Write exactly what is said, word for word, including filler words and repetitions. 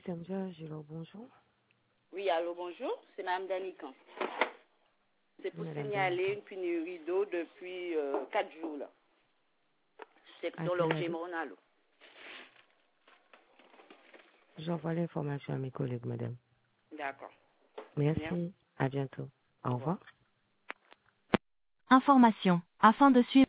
Samuel Gilo, bonjour. Oui, allô, bonjour. C'est Mme Danican. C'est pour Madame signaler Danican. une pénurie d'eau depuis euh, quatre jours, là. C'est À dans quelle l'Orgé heure? Mornalo. J'envoie l'information à mes collègues, madame. D'accord. Merci. Merci. À bientôt. Au Au revoir. revoir. Information. Afin de suivre